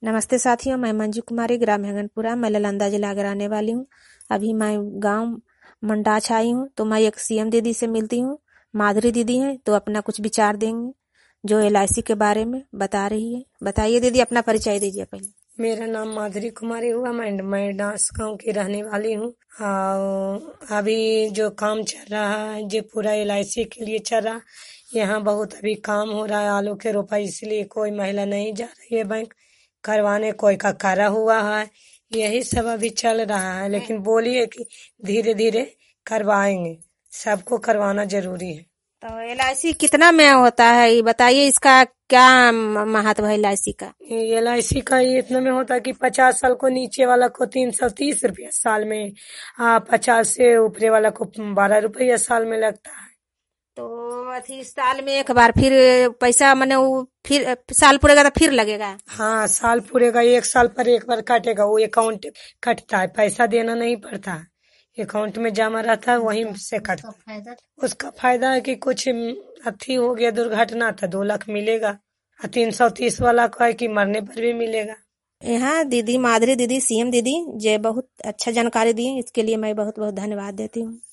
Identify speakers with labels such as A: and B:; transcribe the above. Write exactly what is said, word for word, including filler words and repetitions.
A: नमस्ते साथियों, मैं मंजू कुमारी, ग्राम हेंगनपुरा, मैं नालंदा जिला की रहने वाली हूँ। अभी मैं गांव मंडाच आई हूँ, तो मैं एक सीएम दीदी से मिलती हूँ। माधुरी दीदी हैं, तो अपना कुछ विचार देंगे जो एलआईसी के बारे में बता रही है। बताइए दीदी, अपना परिचय दीजिए पहले।
B: मेरा नाम माधुरी कुमारी हुआ। मैं मैं डांस गांव की रहने वाली हूँ। और अभी जो काम चल रहा है, जो पूरा एलआईसी के लिए चल रहा, यहाँ बहुत अभी काम हो रहा है आलू के रोपाई, इसलिए कोई महिला नहीं जा रही है बैंक करवाने। कोई का करा हुआ है, यही सब अभी चल रहा है। लेकिन बोलिए कि धीरे धीरे करवाएंगे, सबको करवाना जरूरी है।
A: तो एलआईसी कितना में होता है, ये बताइए। इसका क्या म- महत्व है एलआईसी का?
B: एल आई सी का ये इतना में होता है कि पचास साल को नीचे वाला को तीन सौ तीस रुपया साल में, आ, पचास से ऊपरे वाला को बारह रुपया साल में लगता है।
A: तो अथी साल में एक बार फिर पैसा मैंने वो फिर साल पूरेगा तो फिर लगेगा?
B: हाँ, साल पूरेगा, एक साल पर एक बार काटेगा, वो अकाउंट कटता है, पैसा देना नहीं पड़ता है, अकाउंट में जमा रहता है, वहीं से कटता है। उसका फायदा है कि कुछ अथी हो गया दुर्घटना तो दो लाख मिलेगा, और तीन सौ तीस वाला को है कि मरने पर भी मिलेगा।
A: यहाँ दीदी माधुरी दीदी, सीएम दीदी, जे बहुत अच्छा जानकारी दी, इसके लिए मैं बहुत बहुत धन्यवाद देती हूँ।